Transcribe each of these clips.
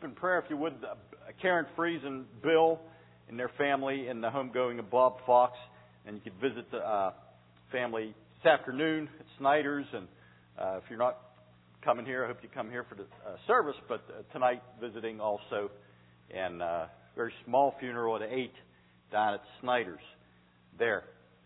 keep in prayer, if you would, Karen Fries and Bill and their family and the homegoing of Bob Fox. And you could visit the family this afternoon at Snyder's. And if you're not coming here, I hope you come here for the service. But tonight, visiting also. And very small funeral at 8 down at Snyder's there.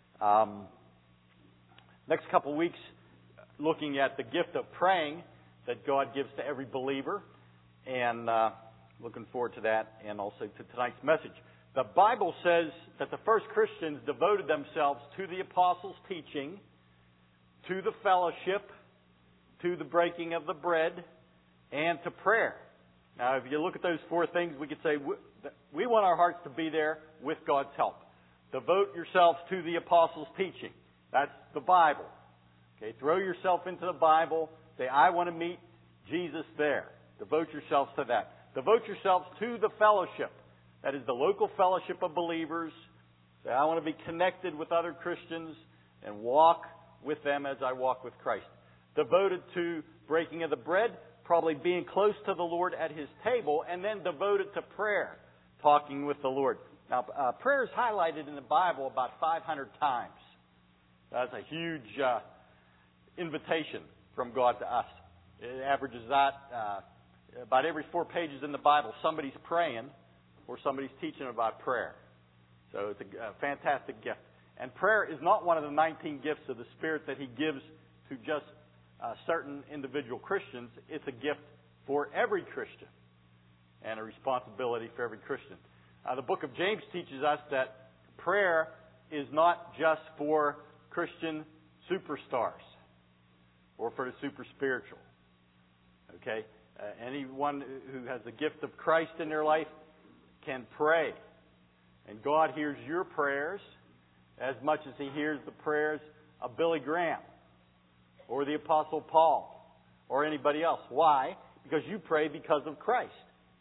Next couple of weeks, looking at the gift of praying that God gives to every believer. And looking forward to that, and also to tonight's message. The Bible says that the first Christians devoted themselves to the apostles' teaching, to the fellowship, to the breaking of the bread, and to prayer. Now, if you look at those four things, we could say we want our hearts to be there with God's help. Devote yourselves to the apostles' teaching. That's the Bible. Okay, throw yourself into the Bible. Say, I want to meet Jesus there. Devote yourselves to that. Devote yourselves to the fellowship. That is the local fellowship of believers. Say, I want to be connected with other Christians and walk with them as I walk with Christ. Devoted to breaking of the bread, probably being close to the Lord at His table, and then devoted to prayer, talking with the Lord. Now, prayer is highlighted in the Bible about 500 times. That's a huge invitation from God to us. It averages that about every 4 pages in the Bible, somebody's praying or somebody's teaching about prayer. So it's a fantastic gift. And prayer is not one of the 19 gifts of the Spirit that He gives to just certain individual Christians. It's a gift for every Christian and a responsibility for every Christian. The book of James teaches us that prayer is not just for Christian superstars or for the super spiritual. Okay? Anyone who has the gift of Christ in their life can pray. And God hears your prayers as much as He hears the prayers of Billy Graham or the Apostle Paul or anybody else. Why? Because you pray because of Christ.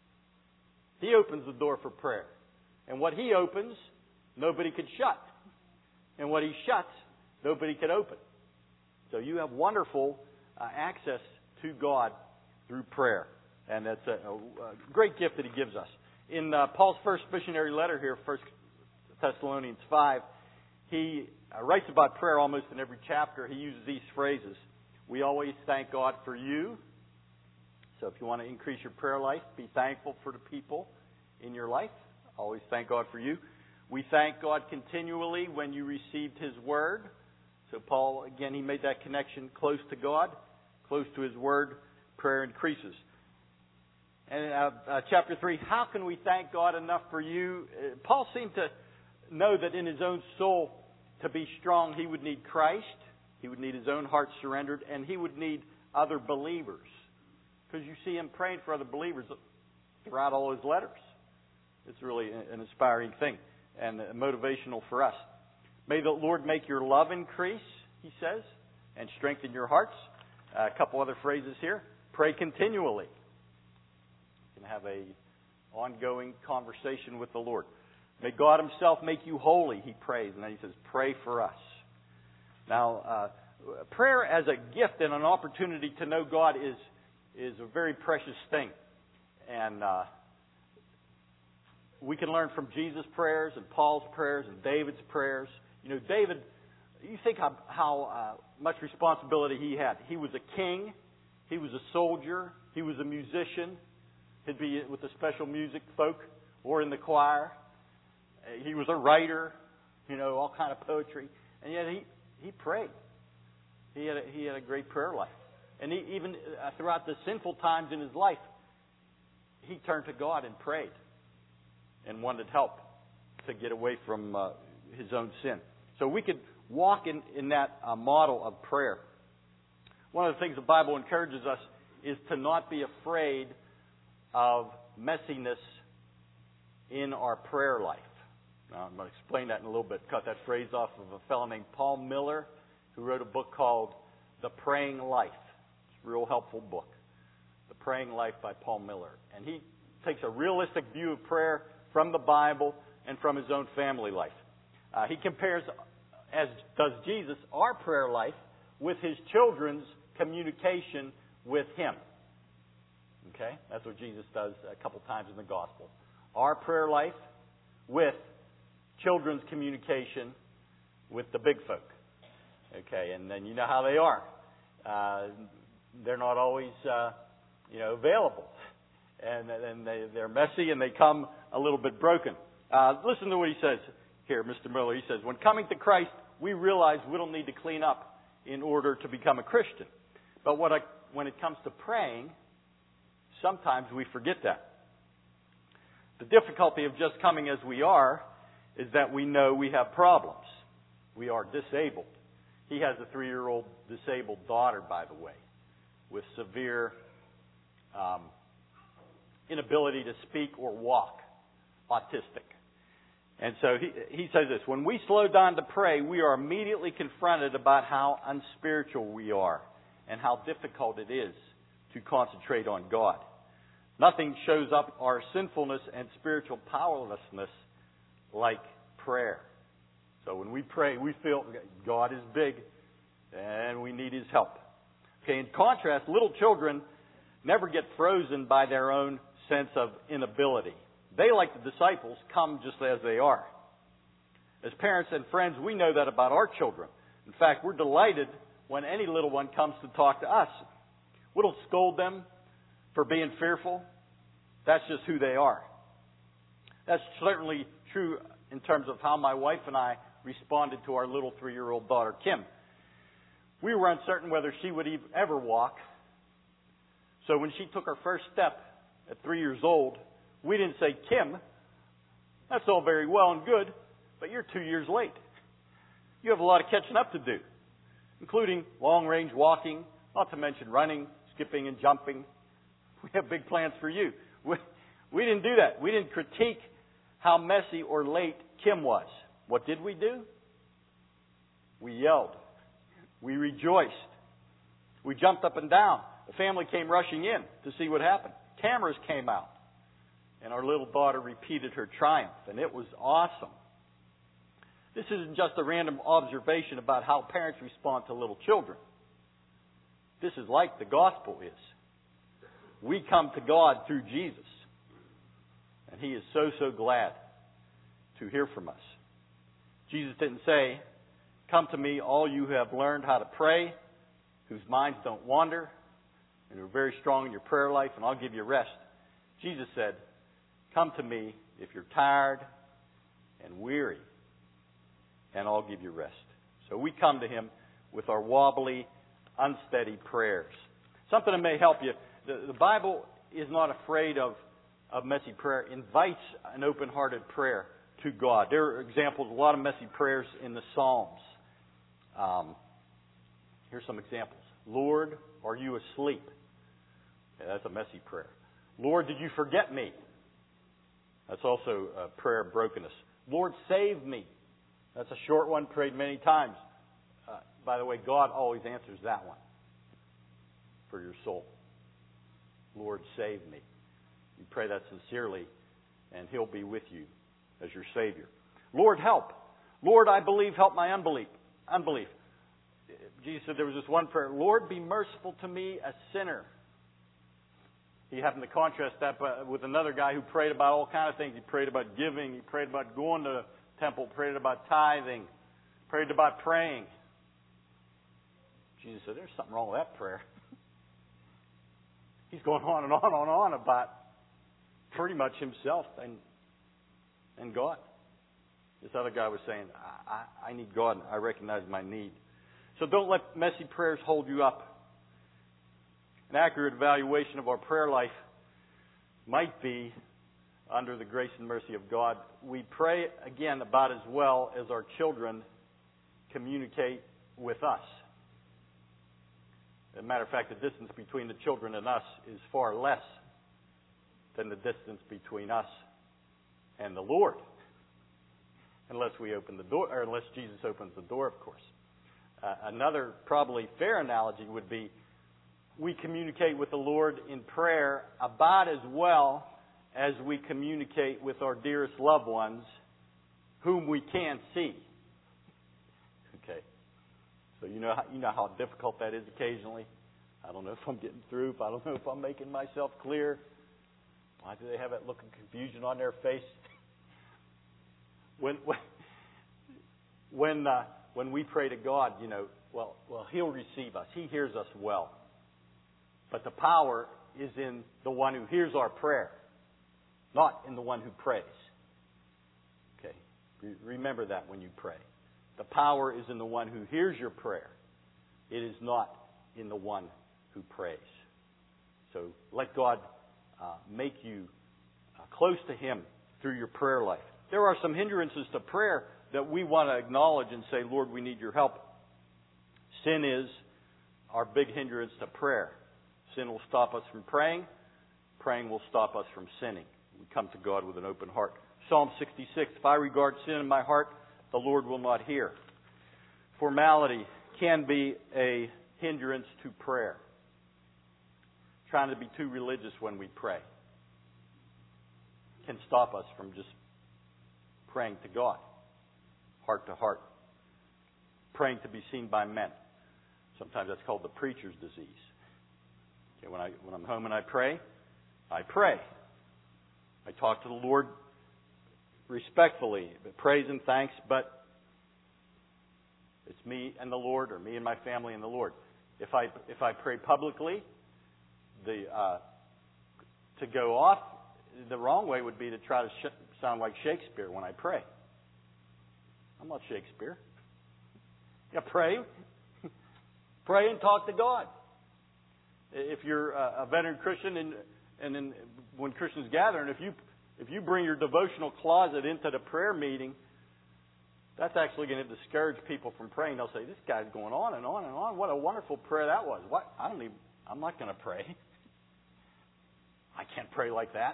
He opens the door for prayer. And what He opens, nobody could shut. And what He shuts, nobody could open. So you have wonderful access to God through prayer. And that's a great gift that He gives us. In Paul's first missionary letter here, 1 Thessalonians 5, he writes about prayer almost in every chapter. He uses these phrases. We always thank God for you. So if you want to increase your prayer life, be thankful for the people in your life. Always thank God for you. We thank God continually when you received His Word. So Paul, again, he made that connection close to God, close to His Word. Prayer increases. And chapter 3, how can we thank God enough for you? Paul seemed to know that in his own soul, to be strong, he would need Christ. He would need his own heart surrendered, and he would need other believers. Because you see him praying for other believers throughout all his letters. It's really an inspiring thing and motivational for us. May the Lord make your love increase, he says, and strengthen your hearts. A couple other phrases here. Pray continually. You can have a ongoing conversation with the Lord. May God Himself make you holy, he prays. And then he says, pray for us. Now, prayer as a gift and an opportunity to know God is a very precious thing. And we can learn from Jesus' prayers and Paul's prayers and David's prayers. You know, David, you think how much responsibility he had. He was a king. He was a soldier. He was a musician. He'd be with the special music folk or in the choir. He was a writer, you know, all kind of poetry. And yet he prayed. He had a great prayer life. And he, even throughout the sinful times in his life, he turned to God and prayed and wanted help to get away from his own sin. So we could walk in that model of prayer. One of the things the Bible encourages us is to not be afraid of messiness in our prayer life. Now, I'm going to explain that in a little bit. Cut that phrase off of a fellow named Paul Miller, who wrote a book called The Praying Life. It's a real helpful book. The Praying Life by Paul Miller. And he takes a realistic view of prayer from the Bible and from his own family life. He compares, as does Jesus, our prayer life with his children's communication with Him. Okay? That's what Jesus does a couple times in the gospel. Our prayer life with children's communication with the big folk. Okay, and then you know how they are. They're not always, available. And they're messy and they come a little bit broken. Listen to what he says here, Mr. Miller. He says, when coming to Christ, we realize we don't need to clean up in order to become a Christian. But when it comes to praying, sometimes we forget that. The difficulty of just coming as we are is that we know we have problems. We are disabled. He has a 3-year-old disabled daughter, by the way, with severe inability to speak or walk, autistic. And so he says this, when we slow down to pray, we are immediately confronted about how unspiritual we are and how difficult it is to concentrate on God. Nothing shows up our sinfulness and spiritual powerlessness like prayer. So when we pray, we feel God is big and we need His help. Okay, in contrast, little children never get frozen by their own sense of inability. They, like the disciples, come just as they are. As parents and friends, we know that about our children. In fact, we're delighted when any little one comes to talk to us. We don't scold them for being fearful. That's just who they are. That's certainly true in terms of how my wife and I responded to our little 3-year-old daughter, Kim. We were uncertain whether she would ever walk. So when she took her first step at 3 years old, we didn't say, Kim, that's all very well and good, but you're 2 years late. You have a lot of catching up to do, including long-range walking, not to mention running, skipping, and jumping. We have big plans for you. We didn't do that. We didn't critique how messy or late Kim was. What did we do? We yelled. We rejoiced. We jumped up and down. The family came rushing in to see what happened. Cameras came out. And our little daughter repeated her triumph. And it was awesome. This isn't just a random observation about how parents respond to little children. This is like the gospel is. We come to God through Jesus. And He is so glad to hear from us. Jesus didn't say, come to me, all you who have learned how to pray, whose minds don't wander, and are very strong in your prayer life, and I'll give you rest. Jesus said, come to me if you're tired and weary, and I'll give you rest. So we come to Him with our wobbly, unsteady prayers. Something that may help you. The Bible is not afraid of messy prayer. It invites an open-hearted prayer to God. There are examples, a lot of messy prayers in the Psalms. Here's some examples. Lord, are you asleep? Yeah, that's a messy prayer. Lord, did you forget me? That's also a prayer of brokenness. Lord, save me. That's a short one, prayed many times. By the way, God always answers that one for your soul. Lord, save me. You pray that sincerely, and He'll be with you as your Savior. Lord, help. Lord, I believe, help my unbelief. Jesus said there was this one prayer, Lord, be merciful to me, a sinner. He happened to contrast that with another guy who prayed about all kinds of things. He prayed about giving. He prayed about going to the temple. Prayed about tithing. Prayed about praying. Jesus said, there's something wrong with that prayer. He's going on and on about pretty much himself and God. This other guy was saying, I need God, and I recognize my need. So don't let messy prayers hold you up. An accurate evaluation of our prayer life might be, under the grace and mercy of God, we pray, again, about as well as our children communicate with us. As a matter of fact, the distance between the children and us is far less than the distance between us and the Lord. Unless we open the door, or unless Jesus opens the door, of course. Another probably fair analogy would be we communicate with the Lord in prayer about as well as we communicate with our dearest loved ones whom we can't see. Okay. So you know how difficult that is occasionally. I don't know if I'm getting through. I don't know if I'm making myself clear. Why do they have that look of confusion on their face? When we pray to God, well, He'll receive us. He hears us well. But the power is in the one who hears our prayer, not in the one who prays. Okay? Remember that when you pray. The power is in the one who hears your prayer. It is not in the one who prays. So let God make you close to Him through your prayer life. There are some hindrances to prayer that we want to acknowledge and say, Lord, we need your help. Sin is our big hindrance to prayer. Sin will stop us from praying. Praying will stop us from sinning. We come to God with an open heart. Psalm 66, if I regard sin in my heart, the Lord will not hear. Formality can be a hindrance to prayer. Trying to be too religious when we pray can stop us from just praying to God, heart to heart. Praying to be seen by men. Sometimes that's called the preacher's disease. Okay, when I'm home and I pray. I talk to the Lord respectfully, praise and thanks, but it's me and the Lord, or me and my family and the Lord. If I pray publicly, to go off, the wrong way would be to try to sound like Shakespeare when I pray. I'm not Shakespeare. Yeah, pray and talk to God. If you're a veteran Christian, and when Christians gather, and if you bring your devotional closet into the prayer meeting, that's actually going to discourage people from praying. They'll say, "This guy's going on and on and on. What a wonderful prayer that was." What? I'm not going to pray. I can't pray like that.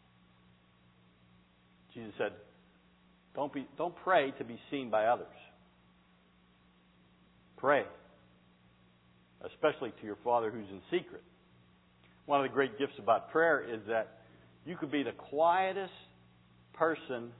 Jesus said, "Don't pray to be seen by others. Pray, especially to your Father who's in secret." One of the great gifts about prayer is that you could be the quietest person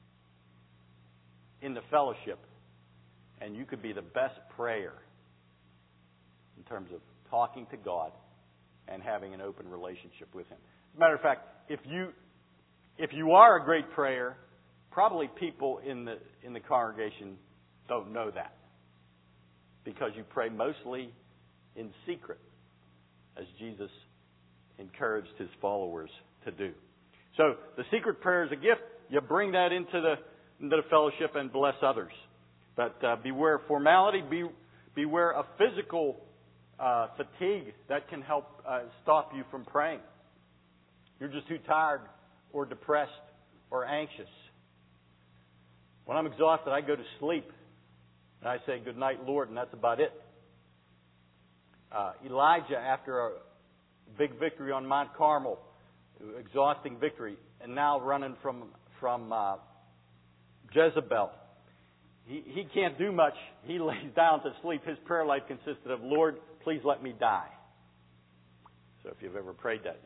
in the fellowship, and you could be the best prayer in terms of talking to God and having an open relationship with Him. As a matter of fact, if you are a great prayer, probably people in the congregation don't know that, because you pray mostly in secret, as Jesus encouraged His followers to do. So the secret prayer is a gift. You bring that into the fellowship and bless others. But beware of formality. Beware of physical fatigue that can help stop you from praying. You're just too tired or depressed or anxious. When I'm exhausted, I go to sleep. And I say, "Good night, Lord," and that's about it. Elijah, after a big victory on Mount Carmel, exhausting victory, and now running from Jezebel, he can't do much. He lays down to sleep. His prayer life consisted of, "Lord, please let me die." So if you've ever prayed that,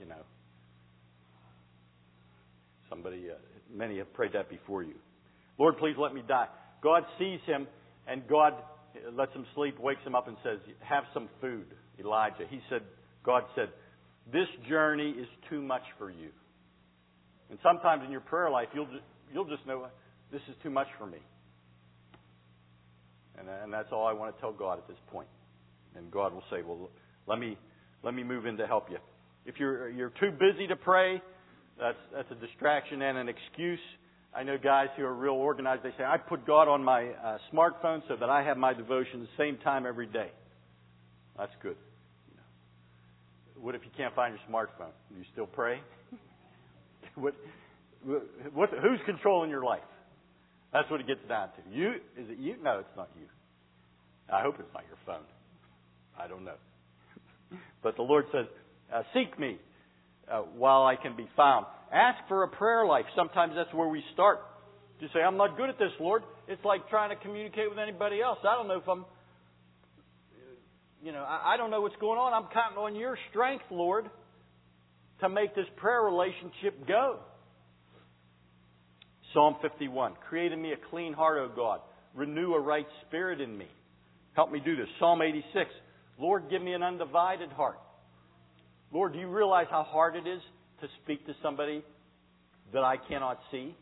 many have prayed that before you. "Lord, please let me die." God sees him, and God lets him sleep, wakes him up and says, "Have some food, Elijah." God said, "This journey is too much for you." And sometimes in your prayer life, you'll just know, this is too much for me. And that's all I want to tell God at this point. And God will say, "Well, let me move in to help you." If you're too busy to pray, that's a distraction and an excuse. I know guys who are real organized. They say, "I put God on my smartphone so that I have my devotion the same time every day." That's good. What if you can't find your smartphone? Do you still pray? Who's controlling your life? That's what it gets down to. You? Is it you? No, it's not you. I hope it's not your phone. I don't know. But the Lord says, "Seek me while I can be found." Ask for a prayer life. Sometimes that's where we start. You say, "I'm not good at this, Lord." It's like trying to communicate with anybody else. I don't know if I don't know what's going on. I'm counting on your strength, Lord, to make this prayer relationship go. Psalm 51. "Create in me a clean heart, O God. Renew a right spirit in me." Help me do this. Psalm 86. Lord, give me an undivided heart. Lord, do you realize how hard it is to speak to somebody that I cannot see?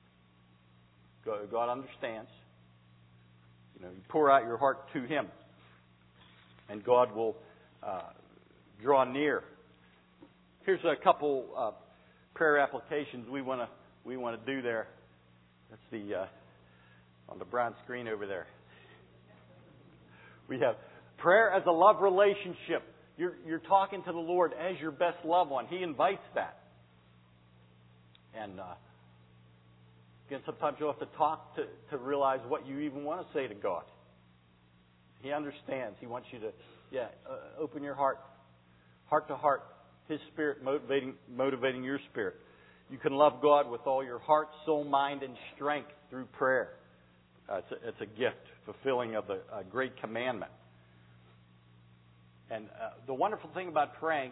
God understands. You pour out your heart to Him, and God will draw near. Here's a couple prayer applications we want to do there. That's the on the brown screen over there. We have prayer as a love relationship. You're talking to the Lord as your best loved one. He invites that. And again, sometimes you'll have to talk to realize what you even want to say to God. He understands. He wants you to, open your heart to heart. His Spirit motivating your spirit. You can love God with all your heart, soul, mind, and strength through prayer. It's a gift, fulfilling of a great commandment. And the wonderful thing about praying,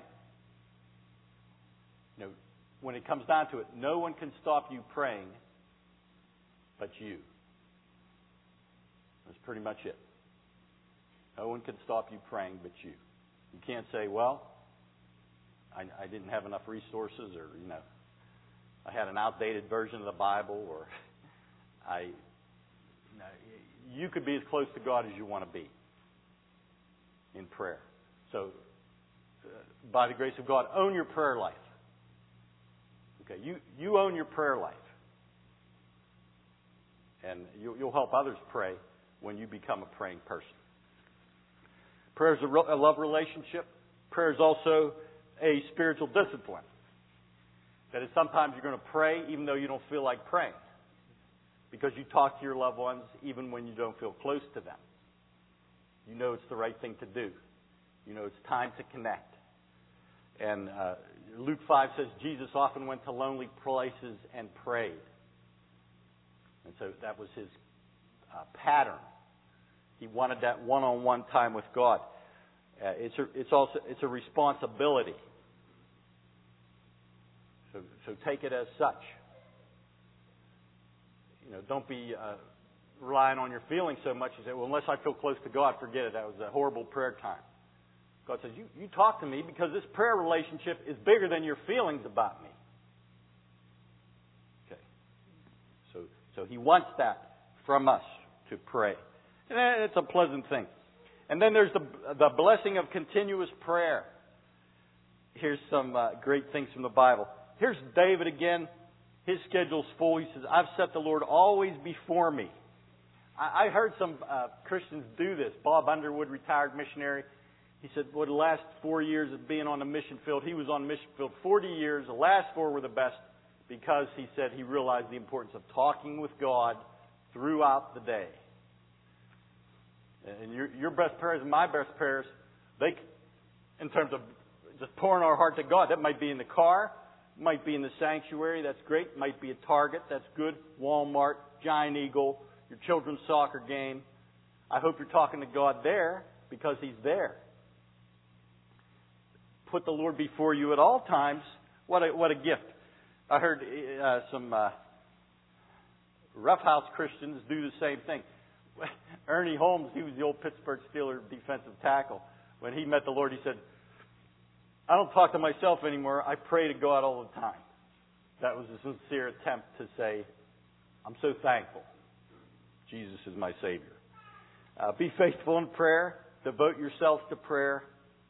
when it comes down to it, no one can stop you praying but you. That's pretty much it. No one can stop you praying but you. You can't say, well, I didn't have enough resources, or, I had an outdated version of the Bible, or you could be as close to God as you want to be in prayer. So, by the grace of God, own your prayer life. Okay, you own your prayer life. And you'll help others pray when you become a praying person. Prayer is a love relationship. Prayer is also a spiritual discipline. That is, sometimes you're going to pray even though you don't feel like praying. Because you talk to your loved ones even when you don't feel close to them. You know it's the right thing to do. You know it's time to connect. And Luke 5 says Jesus often went to lonely places and prayed. And so that was his pattern. He wanted that one-on-one time with God. It's a responsibility. So take it as such. Don't be relying on your feelings so much. You say, well, unless I feel close to God, forget it. That was a horrible prayer time. God says, you talk to me because this prayer relationship is bigger than your feelings about me. Okay. So He wants that from us to pray. And it's a pleasant thing. And then there's the blessing of continuous prayer. Here's some great things from the Bible. Here's David again. His schedule's full. He says, I've set the Lord always before me. I heard some Christians do this. Bob Underwood, retired missionary. He said, the last 4 years of being on the mission field, he was on the mission field 40 years. The last 4 were the best because, he said, he realized the importance of talking with God throughout the day. And your best prayers and my best prayers, in terms of just pouring our heart to God, that might be in the car, might be in the sanctuary, that's great, might be at Target, that's good, Walmart, Giant Eagle, your children's soccer game. I hope you're talking to God there because He's there. Put the Lord before you at all times. What a gift. I heard some roughhouse Christians do the same thing. Ernie Holmes, he was the old Pittsburgh Steelers defensive tackle. When he met the Lord, he said, I don't talk to myself anymore. I pray to God all the time. That was a sincere attempt to say, I'm so thankful. Jesus is my Savior. Be faithful in prayer. Devote yourself to prayer.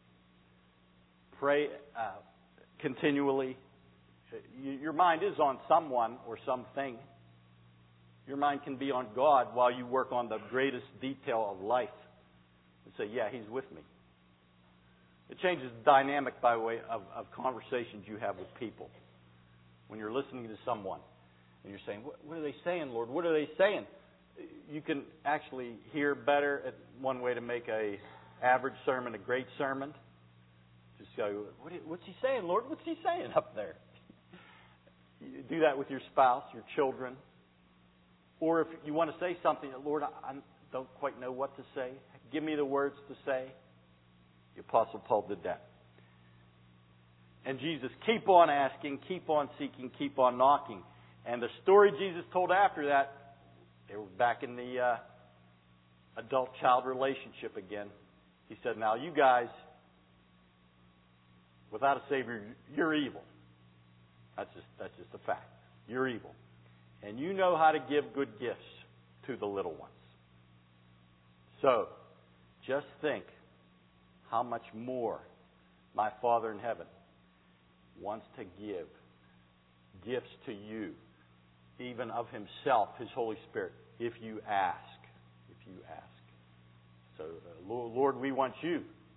Pray continually. Your mind is on someone or something. Your mind can be on God while you work on the greatest detail of life. And say, yeah, He's with me. It changes the dynamic by way of conversations you have with people. When you're listening to someone and you're saying, what are they saying, Lord? What are they saying? You can actually hear better. One way to make a average sermon a great sermon. Just go, what's He saying, Lord? What's He saying up there? You do that with your spouse, your children. Or if you want to say something, Lord, I don't quite know what to say. Give me the words to say. The Apostle Paul did that. And Jesus, keep on asking, keep on seeking, keep on knocking. And the story Jesus told after that, they were back in the adult-child relationship again. He said, now you guys, without a Savior, you're evil. That's just a fact. You're evil. And you know how to give good gifts to the little ones. So, just think how much more my Father in heaven wants to give gifts to you, even of Himself, His Holy Spirit, if you ask. If you ask. So, Lord, we want you.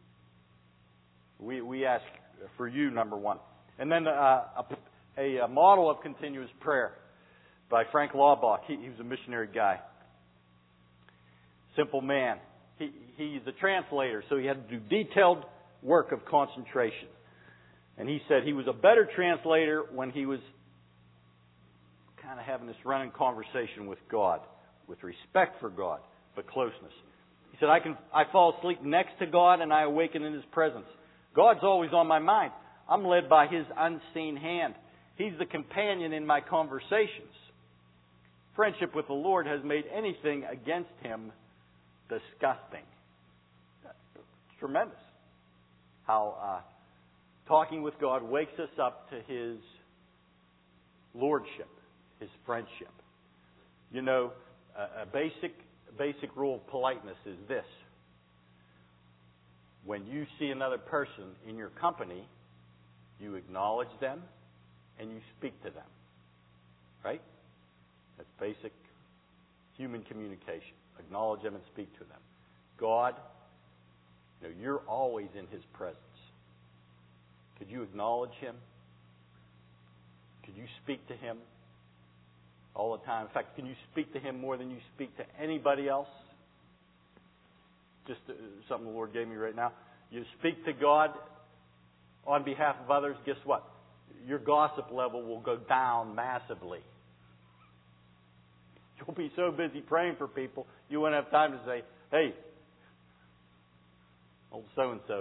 We ask for you, number one. And then a model of continuous prayer by Frank Laubach. He was a missionary guy. Simple man. He's a translator, so he had to do detailed work of concentration. And he said he was a better translator when he was kind of having this running conversation with God, with respect for God, but closeness. He said, I fall asleep next to God and I awaken in His presence. God's always on my mind. I'm led by His unseen hand. He's the companion in my conversations. Friendship with the Lord has made anything against Him disgusting. It's tremendous how talking with God wakes us up to His lordship, His friendship. You know, a basic rule of politeness is this. When you see another person in your company, you acknowledge them and you speak to them. Right? That's basic human communication. Acknowledge them and speak to them. God, you're always in His presence. Could you acknowledge Him? Could you speak to Him all the time? In fact, can you speak to Him more than you speak to anybody else? Just something the Lord gave me right now. You speak to God on behalf of others, guess what? Your gossip level will go down massively. You'll be so busy praying for people, you won't have time to say, hey, old so-and-so,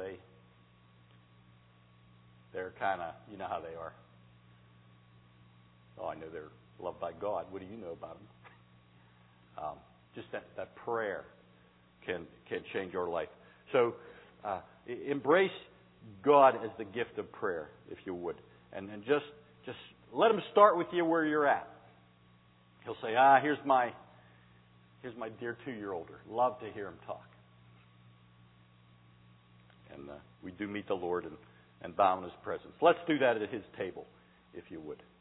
they're kind of, you know how they are. Oh, I know they're loved by God. What do you know about them? Just that prayer can change your life. So embrace God as the gift of prayer, if you would. And just let Him start with you where you're at. He'll say, here's my dear 2-year-older. Love to hear him talk. And we do meet the Lord and bow in His presence. Let's do that at His table, if you would.